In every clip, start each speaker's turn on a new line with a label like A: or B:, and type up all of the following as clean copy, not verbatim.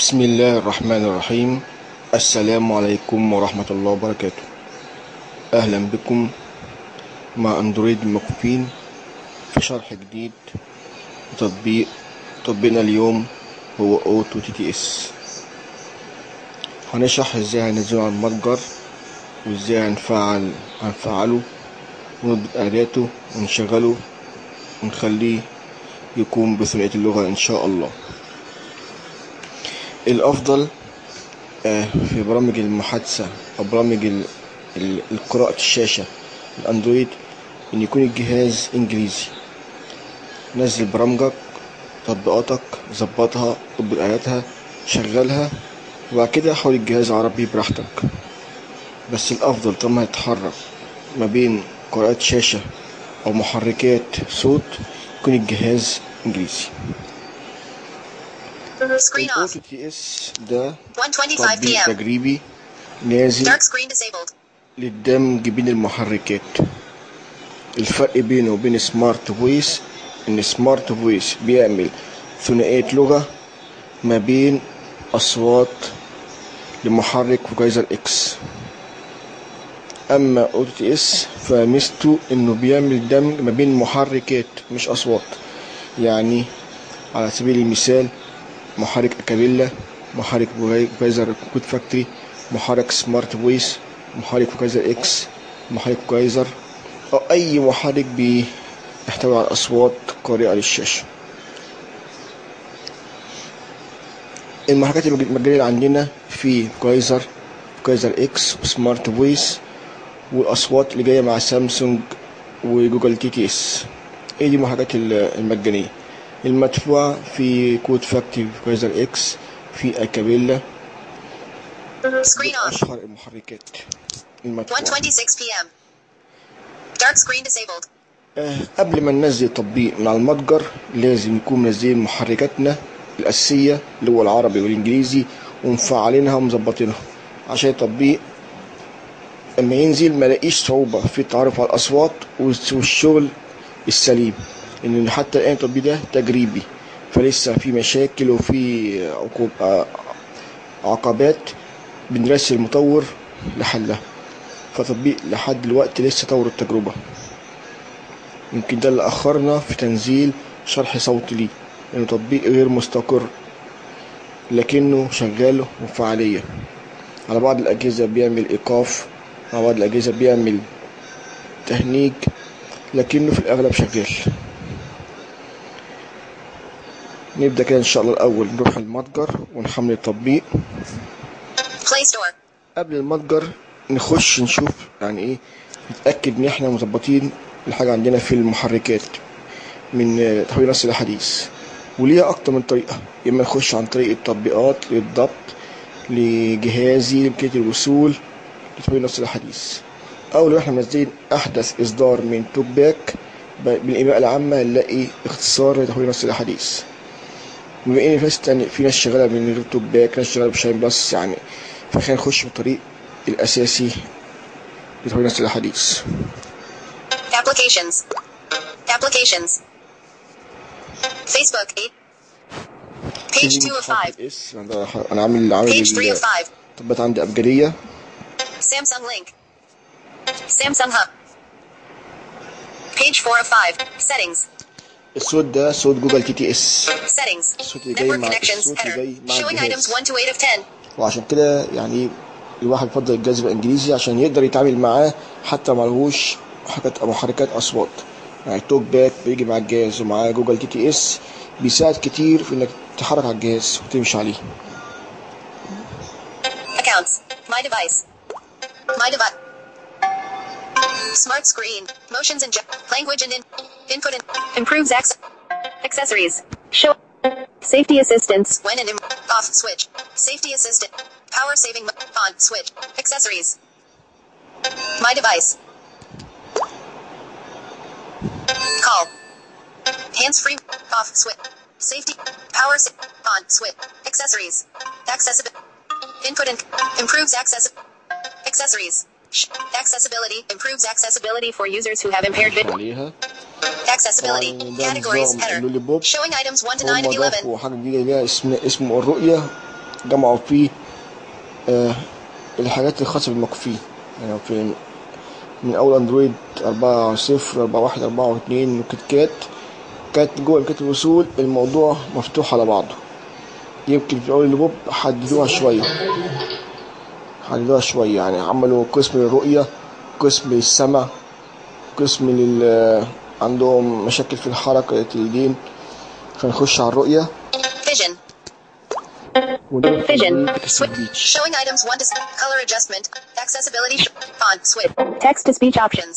A: بسم الله الرحمن الرحيم. السلام عليكم ورحمة الله وبركاته. أهلا بكم مع أندرويد مكفين في شرح جديد تطبيقنا اليوم هو اوتو تي تي اس. هنشرح ازاي هننزله على المتجر وازاي هنفعله ونضبط اعداداته ونشغله ونخليه يكون بثنائية اللغة ان شاء الله. الافضل في برامج المحادثة او برامج قراءة الشاشة الاندرويد ان يكون الجهاز انجليزي. نزل برامجك تطبيقاتك ظبطها اضبط اعداداتها شغلها وبعد كده حول الجهاز عربي براحتك. بس الافضل طالما هيتحرك ما بين قراءة شاشة او محركات صوت يكون الجهاز انجليزي. الاوتو تي اس ده تطبيق تجريبي نازل للدمج بين المحركات. الفرق بينه وبين سمارت فويس ان سمارت فويس بيعمل ثنائية لغة ما بين اصوات لمحرك فوكايزر اكس. اما اوتو تي اس فميزته انه بيعمل دمج ما بين محركات مش اصوات. يعني على سبيل المثال محرك اكابيلا، محرك فوكايزر كود فاكتوري، محرك سمارت فويس، محرك فوكايزر اكس، محرك فوكايزر او اي محرك بيحتوي على اصوات قارئة للشاشة. المحركات المجانية اللي عندنا في فوكايزر اكس وسمارت فويس والاصوات اللي جايه مع سامسونج وجوجل تي تي اس. ايه دي المحركات المجانيه؟ المدفوعه في كود فاكتوري فوكايزر اكس، في اكابيلا. اشهر المحركات المدفوعه. قبل ما ننزل تطبيق من على المتجر لازم نكون منزلين محركاتنا الاساسيه اللي هو العربي والانجليزي ومفعلينها ومظبطينها عشان التطبيق اما ينزل ما لاقيش صعوبة في التعرف على الاصوات والشغل السليم. ان حتى الان التطبيق ده تجريبي فلسه في مشاكل وفي عقبات بنرسل المطور لحلها. فتطبيق لحد دلوقتي لسه طور التجربة. يمكن ده اللي اخرنا في تنزيل شرح صوتي ليه لانه تطبيق غير مستقر لكنه شغال وفعالية. على بعض الاجهزة بيعمل ايقاف، على بعض الأجهزة بيعمل تهنيج، لكنه في الأغلب شغال. نبدأ كده إن شاء الله. الأول نروح المتجر ونحمل التطبيق. قبل المتجر نخش نشوف يعني إيه، نتأكد إن إحنا مظبطين الحاجة عندنا في المحركات من تحويل نص الحديث. وليها أكتر من طريقة، إما نخش عن طريق التطبيقات للضبط لجهازي لإمكانية الوصول لتحويل نص الحديث، او لو احنا منزلين احدث اصدار من توك باك بالايماء العامه نلاقي اختصار لتحويل نص الحديث. بما ان في ناس شغاله من غير توك باك، ناس شغاله بشاين بلس يعني، فخلينا نخش بالطريق الاساسي لتحويل نص الحديث. applications Facebook page 2 of 5. انا عامل page 3 of 5. طبقت عندي ابجديه Samsung link. Samsung hub. Page 4 of 5. Settings. الصوت ده صوت جوجل تي تي اس. Settings. الصوت اللي جاي مع Showing items 1 to 8 of 10. وعشان كده يعني الواحد يفضل الجهاز يبقى انجليزي عشان يقدر يتعامل معاه حتى معلهوش محركات اصوات. يعني توك باك بيجي مع الجهاز ومعاه جوجل تي تي اس بيساعد كتير في انك تحرك على الجهاز وتمشي عليه. Accounts. My device. Smart screen, motions and language and input and improves access. Accessories. Show. Safety assistance. When and off switch. Safety assistant. Power saving on switch. Accessories. My device. Call. Hands free off switch. Safety. Power on switch. Accessories. Accessibility. Input and improves accessories. Accessibility improves accessibility for users who have impaired vision. Accessibility categories header showing items 1 to 9 of 11. وحاجة جديدة ليها اسمه الرؤية جمعوا فيه الحاجات الخاصة بالمكفين، يعني في من أول أندرويد 4.0 4.1 4.2 وكيت كات، كانت جوه إمكانيات الوصول الموضوع مفتوح على بعضه. يمكن في أول البوب حددوها شوية، يعني عملوا قسم للرؤية، قسم للسمع، قسم عندهم مشاكل في الحركة اليدين. فنخش على الرؤية.
B: Vision. Showing items 1 to color adjustment. Accessibility. Font switch. Text to speech options.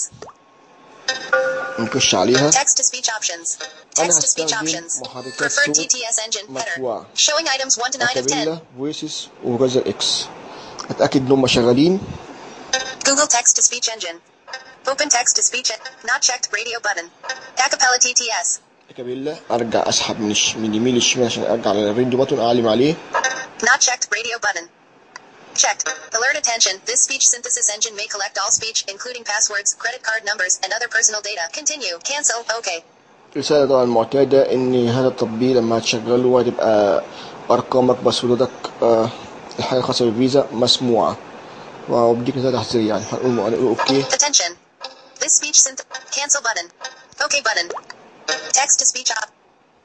A: نخش عليها.
B: Text to speech options. Text to speech options. Preferred TTS engine header. Showing items 1 to 9 of 10.
A: فويسز وجزر اكس. اتاكد ان هم شغالين.
B: Google text to speech engine. Open text to speech. Not checked. Radio button. Acapella TTS.
A: اكابيلا. ارجع اسحب من اليمين للشمال عشان ارجع على الراديو بutton اعلم عليه.
B: Not checked. Radio button. Checked. Alert attention. This speech synthesis engine may collect all speech, including passwords, credit card numbers, and other personal data. Continue. Cancel. Okay.
A: رسالة طبعا معتادة ان هذا التطبيق لما هتشغله هتبقى ارقامك باسوردك الحاجة الخاصة بالفيزا مسموعة، وبديك رسالة تحذيرية. يعني هنقول اوكي.
B: Attention. This speech cancel button. Okay button. Text to speech up.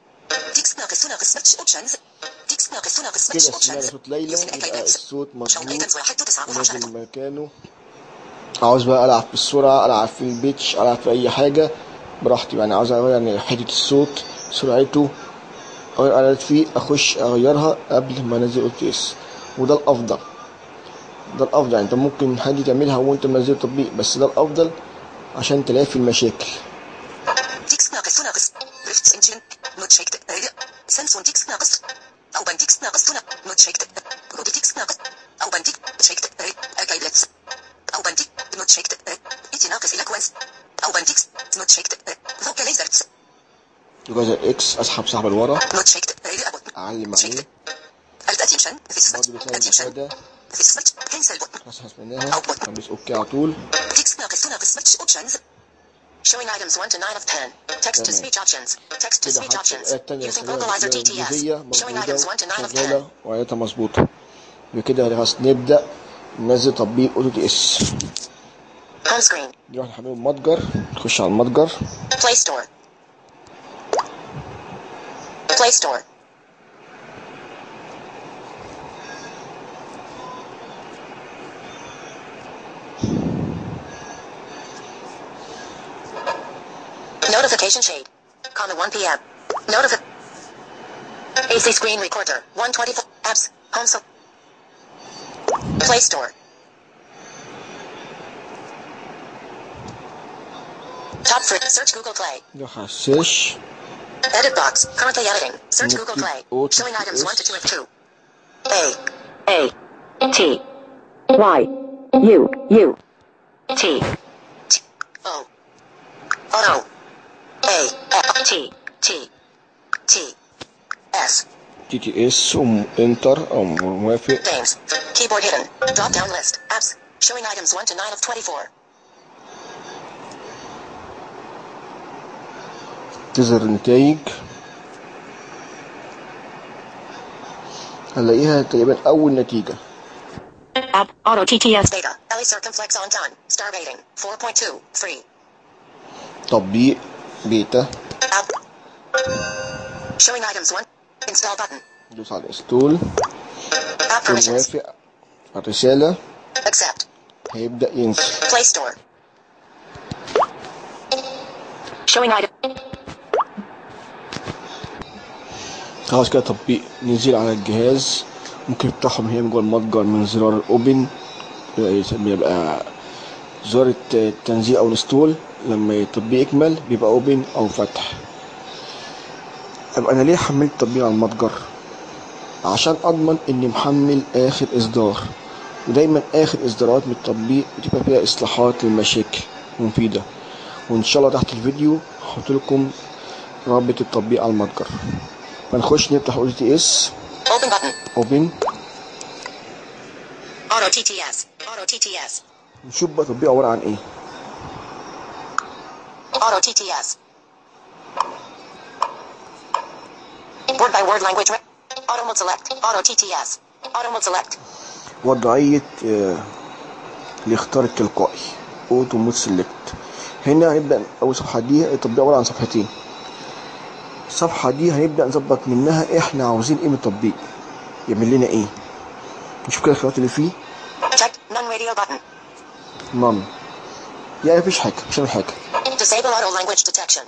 A: كده سمعنا صوت ليلى، يبقى الصوت مظبوط ونازل مكانه. عاوز بقى العب في السرعة، العب في البيتش، العب في اي حاجة براحتي. يعني عاوز اغير يعني حتة الصوت سرعته اغير فيه، اخش اغيرها قبل ما انزل OTS، وده الافضل. يعني انت ممكن حد تعملها وانت منزل التطبيق، بس ده الافضل عشان تلاقي المشاكل. جزر اكس اسحب سحبه لورا، اعلم عليه برضه خلاص حسبناها، بس اوكي على طول.
B: Showing items 1 to 9 of 10. Text to speech options. Text to speech options. Using vocalizer TTS. Showing items 1 to 9 of 10.
A: وعياتها مظبوطة. بكده خلاص نبدأ ننزل تطبيق OTS.
B: Home screen.
A: نروح نحمله المتجر، نخش على المتجر.
B: Play Store. Play Store. Notification shade. 1 p.m. AC screen recorder. 124 apps. Home Play Store. Top 3. Search Google Play.
A: نروح على السيرش.
B: Edit box. Currently editing. Search Google Play. Showing items 1 to 2 of 2. A T Y U T O Auto A T S
A: TTS انتر او موافق.
B: Games. Keyboard hidden. Drop down list. Apps. Showing items 1 to 9 of 24.
A: تظهر النتائج، هنلاقيها تقريبا اول نتيجة.
B: App Auto TTS Beta. LE Circumflex on time. Star rating 4.2 3.
A: تطبيق بيتا.
B: App. Showing items 1. Install button.
A: دوس على انستول.
B: App permissions.
A: موافق الرسالة.
B: Accept.
A: هيبدأ ينزل.
B: Play Store. Showing item.
A: خلاص كده تطبيق نزل على الجهاز. ممكن تفتحه من هنا من جوه المتجر من زرار الاوبن، بيبقى زرار التنزيل او انستول. لما التطبيق يكمل بيبقى اوبن او فتح. ابقى انا ليه حملت التطبيق على المتجر؟ عشان اضمن اني محمل اخر اصدار، ودايما اخر اصدارات من التطبيق بتبقى فيها اصلاحات للمشاكل مفيدة. وان شاء الله تحت الفيديو هحط لكم رابط التطبيق على المتجر. فنخش نفتح OTS. Open.
B: Auto TTS.
A: نشوف بقى التطبيق عبارة عن ايه.
B: Auto TTS. Word by word language. Auto mode select. Auto TTS. Auto mode select.
A: وضعية الاختيار التلقائي اوتو مود سيلكت. هنا هنبدأ أول صفحة دي التطبيق عبارة عن صفحتين. الصفحة دي هنبدأ نظبط منها احنا عاوزين ايه من التطبيق، يعمل لنا ايه. نشوف كده الخيارات اللي فيه.
B: Check none radio button.
A: نون يعني مفيش حاجة، مش هعمل حاجة.
B: Disable auto language detection.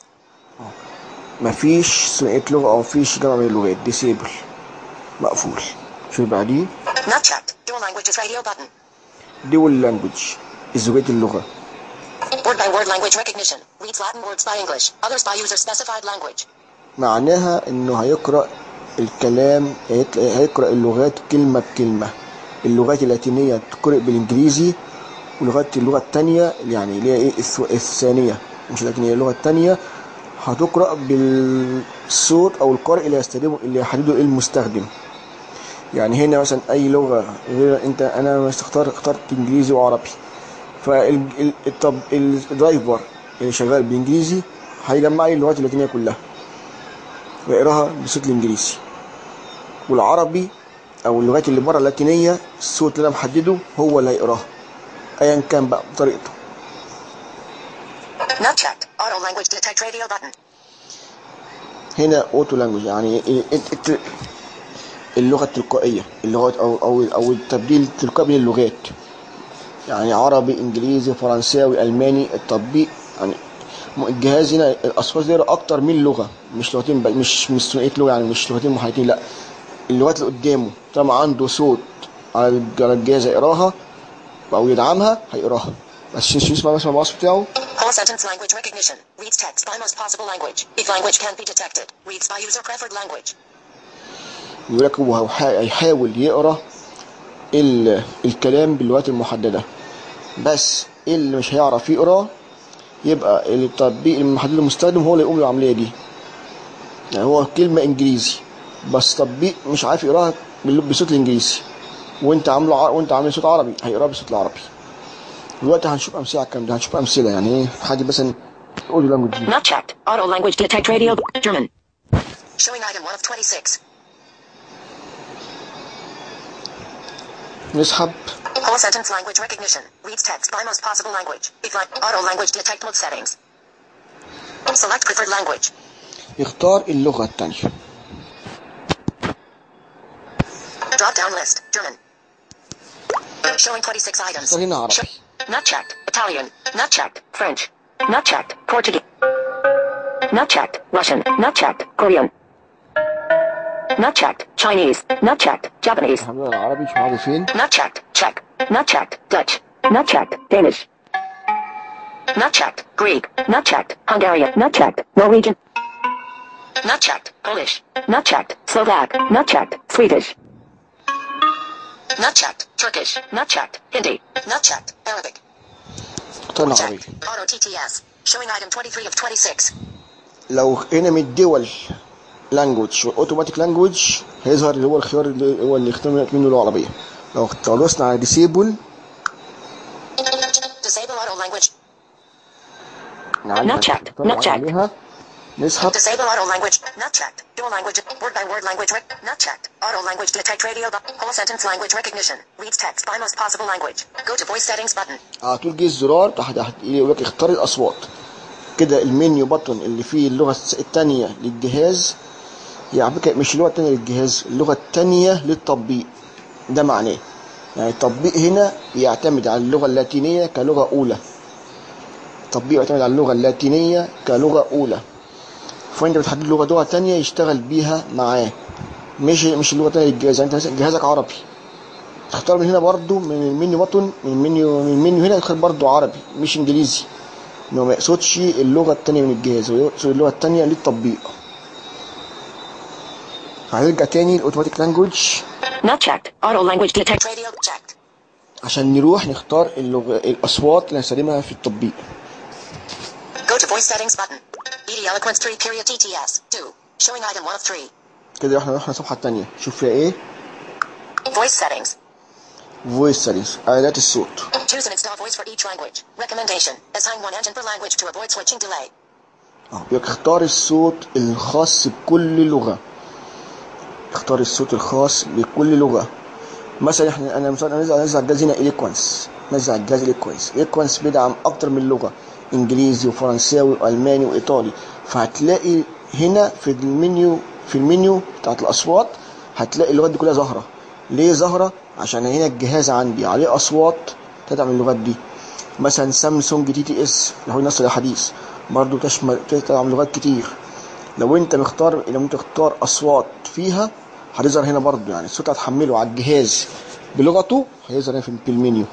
A: مفيش ثنائية لغة أو مفيش جمع من اللغات. ديسيبل مقفول. شوف بعديه.
B: Not checked. Dual languages radio button.
A: دول لانجوج الزوجات اللغة.
B: Word by word language recognition. Reads Latin words by English. Others by user specified language.
A: معناها انه هيقرأ الكلام، هيقرأ اللغات كلمة بكلمة. اللغات اللاتينية تقرأ بالانجليزي، ولغات اللغة التانية يعني اللي هي ايه الثانية مش اللاتينية، اللغة التانية هتقرأ بالصوت او القارئ اللي يستخدمه اللي يحدده المستخدم. يعني هنا مثلا اي لغة غير انا اخترت انجليزي وعربي، الدرايفر اللي شغال بالانجليزي هيجمع لي اللغات اللاتينية كلها ويقراها بصوت الانجليزي، والعربي او اللغات اللي بره اللاتينية الصوت اللي انا محدده هو اللي هيقراها ايا كان بقى بطريقته.
B: Not checked. Auto language detect radio button.
A: هنا اوتو لانجوج يعني اللغة التلقائية، اللغات او التبديل التلقائي بين اللغات، يعني عربي انجليزي فرنساوي الماني. التطبيق يعني الجهاز هنا الاصوات يقرا اكتر من لغة، مش لغتين مش ثنائية لغة، يعني مش لغتين محايدين، لا اللغات اللي قدامه طالما عنده صوت على الجهاز يقراها او يدعمها هيقراها. بس نسمع مثلا الوصف بتاعه.
B: Whole sentence language recognition. Reads text by most possible language. If language can't be detected, reads by user preferred language.
A: يقول لك هو هيحاول يقرا الكلام باللغات المحددة، بس اللي مش هيعرف يقرا يبقى التطبيق المحدد المستخدم هو اللي يقوم بالعملية دي. يعني هو كلمة انجليزي بس تطبيق مش عارف يقراها بصوت الانجليزي، وانت عامل صوت عربي هيقراها بصوت العربي. دلوقتي هنشوف امثله على الكلام ده، هنشوف امثله يعني ايه حاجه مثلا اوديو لانجوج دي.
B: Not checked. Auto language detect radio German. Showing item 1 of 26.
A: نسحب.
B: Whole sentence language recognition. Reads text by most possible language. If auto language detect mode settings. Select preferred language.
A: يختار اللغه الثانيه.
B: Drop down list German. Showing 26 items.
A: هنا عربي.
B: Not checked. Italian. Not checked. French. Not checked. Portuguese. Not checked. Russian. Not checked. Korean. Not checked. Chinese. Not checked. Japanese.
A: العربي شو عربي فين؟
B: Not checked. Czech. Not checked. Dutch. Not checked. Danish. Not checked. Greek. Not checked. Hungarian. Not checked. Norwegian. Not checked. Polish. Not checked. Slovak. Not checked. Swedish. Not checked. Turkish. Not checked. Hindi. Not checked. Arabic.
A: اختار العربي.
B: Auto TTS. Showing item 23 of 26.
A: لو هنا من الدول لانجوج واوتوماتيك لانجوج هيظهر اللي هو الخيار اللي هو اللي اختار منه اللغه العربيه. لو دوسنا على ديسيبل
B: auto language.
A: Not checked. Not checked. نسحب.
B: Disable auto language. Not checked. Dual language. Word by word language. Not checked. Auto language detect radio. Whole sentence language recognition. Reads text by most possible language. Go to voice settings button.
A: طول جه الزرار تحت يقول لك اختار الاصوات. كده المنيو بطن اللي فيه اللغه الثانيه للجهاز، يعني مش اللغه الثانيه للجهاز، اللغه الثانيه للتطبيق. ده معناه يعني التطبيق هنا يعتمد على اللغه اللاتينيه كلغه اولى. التطبيق يعتمد على اللغه اللاتينيه كلغه اولى، فانت بتحدد لغه ثانيه يشتغل بيها معاه، مش اللغه الثانيه للجهاز. يعني انت جهازك عربي تختار من هنا برضو من المنيو بطن، من المنيو هنا تختار برضو عربي مش انجليزي، انه ما يقصدش اللغه الثانيه من الجهاز، ويقصد اللغه الثانيه للتطبيق. هنرجع تاني الاوتوماتيك لانجوج.
B: Not checked. Auto language detect radio checked.
A: عشان نروح نختار الاصوات اللي هنستخدمها في التطبيق.
B: Go to voice settings button. ED Eloquence 3 period TTS 2. Showing item 1 of 3.
A: كده احنا رحنا الصفحه الثانيه، شوف فيها ايه.
B: Voice settings.
A: voice settings اعدادات الصوت.
B: Choose and install voice for each language. Recommendation: assign one engine per language to avoid switching delay.
A: اختار الصوت الخاص بكل لغه. تختار الصوت الخاص بكل لغة. مثلا انا انزل الجهاز هنا إليكوانس، نزل على الجهاز إليكوانس بيدعم اكتر من لغة، انجليزي وفرنساوي والماني وايطالي. فهتلاقي هنا في المنيو بتاعت الاصوات هتلاقي اللغات دي كلها ظاهرة. ليه ظاهرة؟ عشان هنا الجهاز عندي عليه اصوات تدعم اللغات دي. مثلا سامسونج تي تي اس اللي هو النص الحديث برضو تدعم لغات كتير. لو انت مختار اصوات فيها هتظهر هنا برضو، يعني الصوت هتحمله على الجهاز بلغته هيظهر هنا في المنيو.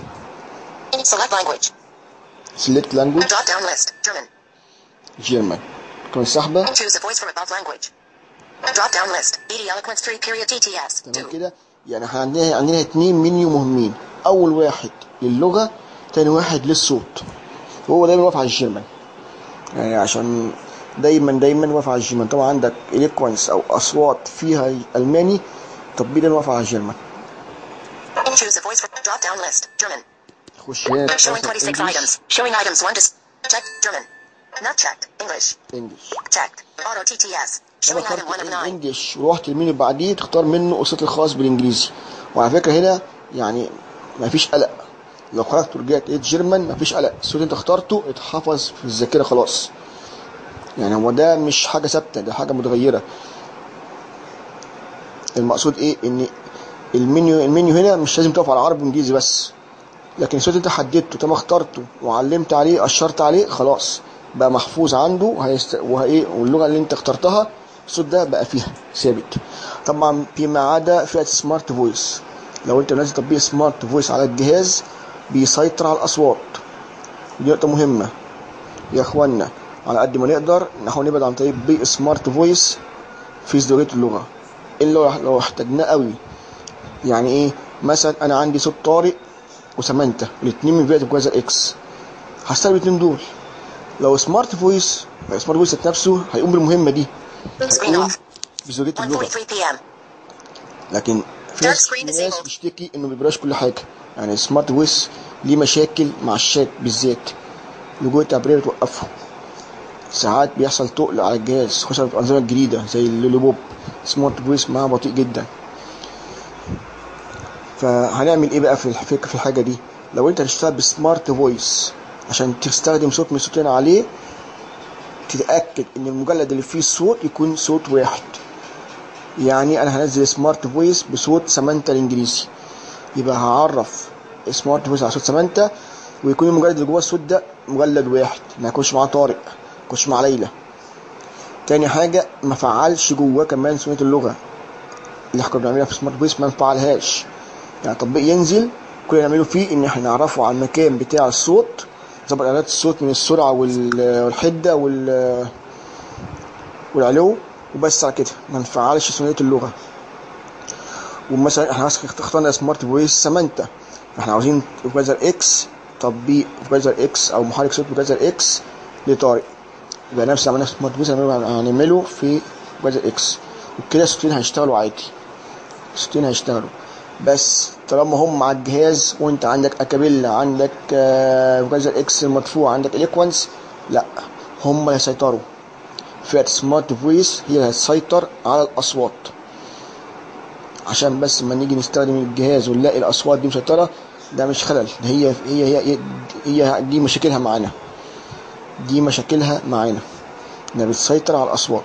A: select language
B: drop down list German
A: German كمان سحبة.
B: choose a voice from above language drop down list ED eloquence 3 period TTS
A: تمام كده. يعني احنا عندنا 2 منيو مهمين، اول واحد للغة، تاني واحد للصوت. وهو دايما واقف على الجيرمان، يعني عشان دايما واقف على الجيرمان. طبعا عندك إليكوانس او اصوات فيها الماني تطبيقا واقف على الجيرمان.
B: choose a voice from drop down list German
A: خش هنا
B: showing 26 items showing items 1 to checked German not checked English checked auto TTS showing item 1 of 9
A: انجلش، ورحت المنيو بعديه تختار منه الصوت الخاص بالانجليزي. وعلى فكره هنا يعني مفيش قلق، لو خرجت ورجعت لقيت جيرمان مفيش قلق، الصوت اللي انت اخترته اتحفظ في الذاكره خلاص. يعني هو ده مش حاجه ثابته، ده حاجه متغيره. المقصود ايه؟ ان المنيو هنا مش لازم تقف على عربي وانجليزي بس، لكن الصوت انت حددته تم اخترته وعلمت عليه اشرت عليه خلاص بقى محفوظ عنده واللغه اللي انت اخترتها الصوت ده بقى فيها ثابت. طبعا فيما عدا فئه سمارت فويس، لو انت نازل تطبيق سمارت فويس على الجهاز بيسيطر على الاصوات. دي نقطه مهمه يا اخوانا، على قد ما نقدر نحاول نبعد عن تطبيق سمارت فويس في ازدواجيه اللغه الا لو احتاجناه قوي. يعني ايه؟ مثلا انا عندي صوت طارق وسمانتا الاثنين من فئه الجوازر اكس، هستخدم الاثنين دول. لو سمارت فويس نفسه هيقوم بالمهمه دي، هيقوم بزوجيه اللغه. لكن في ناس بتشتكي انه ما بيبقاش كل حاجه. يعني سمارت فويس ليه مشاكل مع الشات بالذات، لجوء التعبيريه بتوقفه، ساعات بيحصل تقل على الجهاز خصوصا في الانظمه الجديده زي اللوليبوب. سمارت فويس معاه بطيء جدا. فهنعمل ايه بقى في الحاجه دي؟ لو انت هتشتغل بسمارت فويس عشان تستخدم صوت من الصوتين عليه، تتاكد ان المجلد اللي فيه الصوت يكون صوت واحد. يعني انا هنزل سمارت فويس بصوت سمانتا الانجليزي، يبقى هعرف سمارت فويس على صوت سمانتا، ويكون المجلد اللي جوه الصوت ده مجلد واحد، ما يكونش معاه طارق، ما يكونش مع ليلى. تاني حاجه ما فعلش جواه كمان ثنائيه اللغه اللي احنا بنعملها في سمارت فويس، ما نفعلهاش. يعني تطبيق ينزل كل اللي نعمله فيه ان احنا نعرفه على المكان بتاع الصوت، نظبط اعدادات الصوت من السرعه والحده والعلو وبس، على كده ما نفعلش ثنائيه اللغه. ومثلا احنا اخترنا سمارت فويس سمانتا، احنا عاوزين فوكايزر اكس، تطبيق فوكايزر اكس او محرك صوت فوكايزر اكس لطارق، يبقى نفس اللي عملناه في سمارت فويس هنعمله في فوكايزر اكس، وكده الصوتين هيشتغلوا عادي. الصوتين هيشتغلوا، بس طالما هم على الجهاز وانت عندك اكابيلا، عندك فوكايزر اكس المدفوع، عندك اليكوانس، لا هم اللي هيسيطروا. فئة سمارت فويس هي اللي هتسيطر على الاصوات، عشان بس ما نيجي نستخدم الجهاز ونلاقي الاصوات دي مسيطرة، ده مش خلل، هي دي مشاكلها معانا، انها بتسيطر على الاصوات.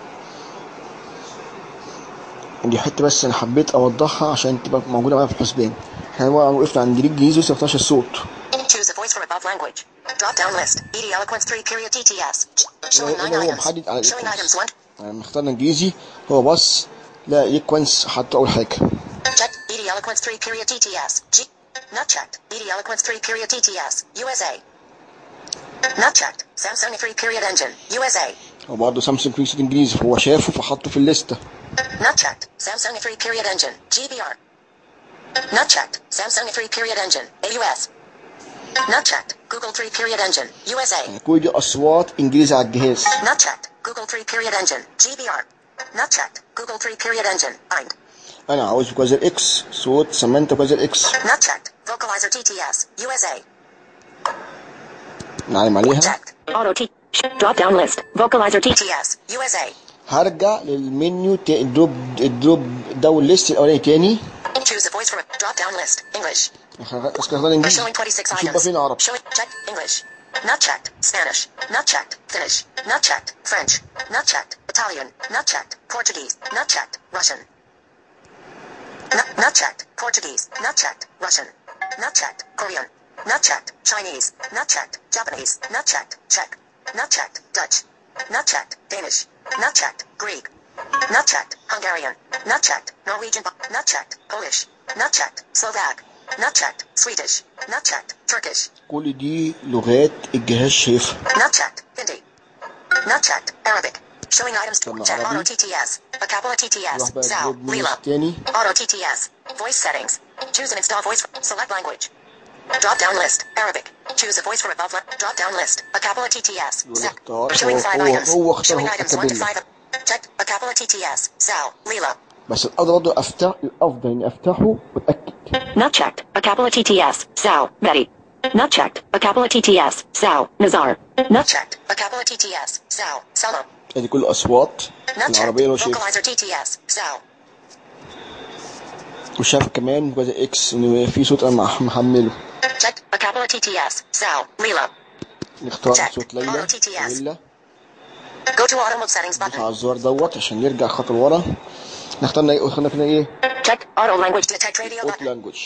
A: دي حته بس انا حبيت اوضحها عشان تبقى موجوده معايا في الحسبان. احنا وقفنا عند الانجليزي لسه ما فتحناش الصوت.
B: choose a voice from above language drop down list ED eloquence 3 period TTS showing 9
A: هو
B: items
A: محدد على
B: showing items 1
A: يعني اخترنا انجليزي، هو بص لا ايكوانس حط اول حاجه
B: checked ED eloquence 3 period TTS not checked ED eloquence 3 period TTS USA not checked Samsung 3 period engine USA.
A: هو برضه سامسونج في صوت انجليزي، هو شافه فحطه في الليسته.
B: not checked Samsung 3 period engine GBR not checked Samsung 3 period engine AUS not checked Google 3 period engine USA.
A: يعني كل دي اصوات انجليزي على الجهاز.
B: not checked Google 3 period engine GBR not checked Google 3 period engine IND.
A: انا عاوز فوكايزر اكس صوت سمانتا فوكايزر اكس
B: not checked Vocalizer TTS USA.
A: نعلم عليها.
B: checked Auto T drop down list Vocalizer TTS USA.
A: هرجع للمنيو الدروب داون ليست الاولاني تاني.
B: Choose a voice from a drop down list. English.
A: اختار انجليزي.
B: Showing 26
A: نشوف بقى
B: items.
A: فين عربي.
B: Showing checked English. Not checked Spanish. Not checked Finnish. Not checked French. Not checked Italian. Not checked Portuguese. Not checked Russian. Not checked Portuguese. Not checked Russian. Not checked Korean. Not checked Chinese. Not checked Japanese. Not checked Czech. Not checked Dutch. Not checked Danish. Not checked Greek. Not checked Hungarian. Not checked Norwegian. Not checked Polish. Not checked Slovak. Not checked Swedish. Not checked Turkish.
A: كل دي لغات الجهاز شايفها.
B: Not checked Hindi. Not checked Arabic. Showing items to check auto TTS. Acapella TTS. Zao. Lila. Auto TTS. Voice settings. Choose and install voice. Select language. Drop down list. Arabic. Choose a voice from above. Drop down list. Acapella TTS. Showing 5 items. Showing items 1 to 5. Checked. Acapella TTS. Zao. Lila.
A: بس الافضل برضه الافضل اني افتحه واتاكد.
B: Not checked. Acapella TTS. Zao. Betty. Not checked. Acapella TTS. Zao. Nazar. Not checked. Acapella TTS. Zao. Selma.
A: ادي كل اصوات العربيه اللي هو شايفها.
B: Vocalizer TTS. Zao.
A: وشاف كمان جزء اكس ان في صوت انا محمله.
B: Checked. Acapella TTS. Zao. Lila.
A: نختار صوت ليلى.
B: Go to auto mode settings button.
A: على الزرار دوت عشان نرجع خطوه لورا. نختار ايه؟
B: Check auto language detect radio
A: auto
B: button.
A: language.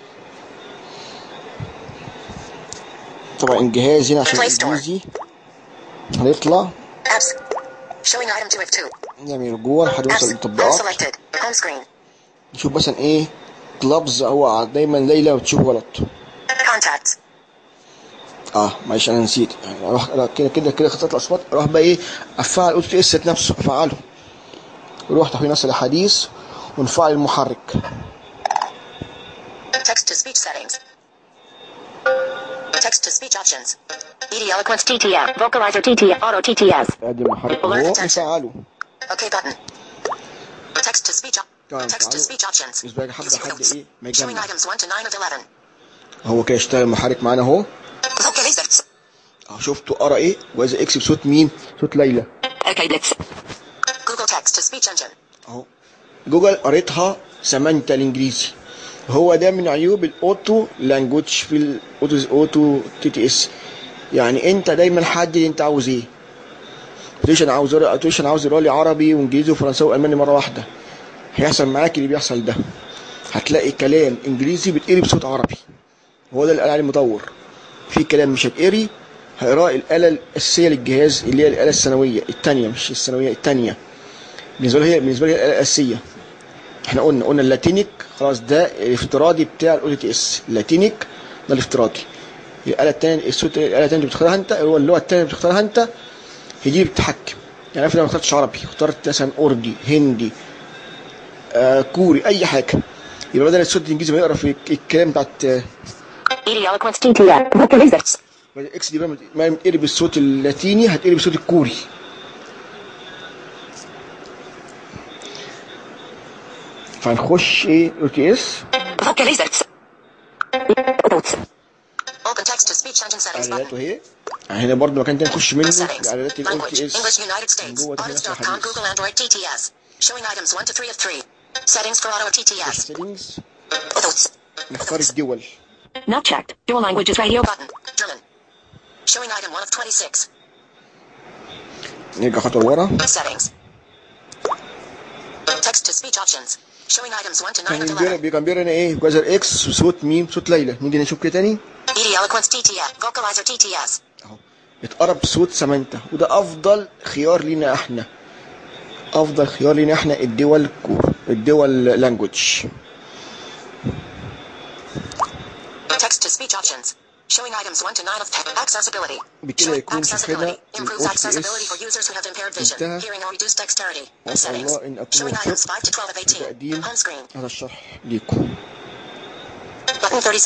A: طبعا الجهاز هنا عشان انجليزي هنطلع
B: apps showing item 2 of 2
A: نعمل رجوع لحد ما نوصل للتطبيقات.
B: home screen.
A: نشوف مثلا ايه كلابز. هو دايما ليلى بتشوف غلط.
B: contacts.
A: معلش انا نسيت يعني اروح كده خطط الاصوات اروح بقى ايه افعل الاوتو تي اس نفسه افعله. نروح تحويل نص الحديث ونفعل المحرك.
B: text to speech settings. text to speech options. ED eloquence TTS. Vocalizer TTS. Auto TTS.
A: ادي المحرك اهو نفعله.
B: Okay button. text to speech. text to speech options.
A: يبقى حد ايه ما
B: showing
A: يجمع.
B: items 1 to 9 of 11.
A: هو كده اشتغل المحرك معانا اهو.
B: vocalizers.
A: شفتوا قرا ايه واذا اكس بصوت مين؟ صوت ليلى.
B: okay blitz. Google text to speech engine.
A: اهو جوجل قريتها سمنتها الانجليزي. هو ده من عيوب الاوتو لانجوج في الاوتو تي تي اس. يعني انت دايما حدد انت عاوز ايه. انا عاوز اقرا لي عربي وانجليزي وفرنساوي والماني مره واحده. هيحصل معاك اللي بيحصل ده. هتلاقي كلام انجليزي بيتقري بصوت عربي. هو ده اللي قال عليه المطور. في كلام مش هتقري هيقراه الاله الاساسيه للجهاز اللي هي الاله الثانويه الثانيه مش الثانويه الثانيه. بالنسبه لي هي الاله الاساسيه. احنا قلنا اللاتينيك خلاص ده الافتراضي بتاع الاو تي اس. اللاتينيك ده الافتراضي. الاله الثانيه الصوت الاله الثانيه اللي بتختارها انت هو اللغه الثانيه اللي بتختارها انت هي دي اللي بتتحكم. يعني انا ما اخترتش عربي اخترت مثلا اردي هندي كوري اي حاجه يبقى بدل الصوت الانجليزي ما يقرا في الكلام بتاعت اكس دي ما يقري بالصوت اللاتيني هتقري بالصوت الكوري. فنخش ايه او تي اس
B: open text to speech engine settings
A: اعداداته اهي. هنا برضه مكان تاني نخش منه اعدادات الاو تي اس.
B: English United States Audits.com Google Android TTS showing items 1 to 3 of 3 settings for auto TTS
A: settings نختار الدول.
B: not checked dual languages radio button German showing item 1 of 26
A: نرجع خطوه لورا.
B: settings text to speech options showing items 1 to 9 of 11
A: كان بيقرا ايه جزر اكس وصوت مين صوت ليلى. نيجي نشوف كده تاني.
B: ED eloquence TTS vocalizer TTS
A: اهو اتقرب بصوت سمنتها وده افضل خيار لينا احنا. افضل خيار لينا احنا الدول لانجوج.
B: text to speech options showing items 1 to 9 of 10 accessibility
A: بكده يكون شفنا
B: improves accessibility for users who have impaired vision hearing or reduced dexterity settings showing items 5 to 12 of 18 home screen.
A: هذا الشرح ليكم.
B: button 36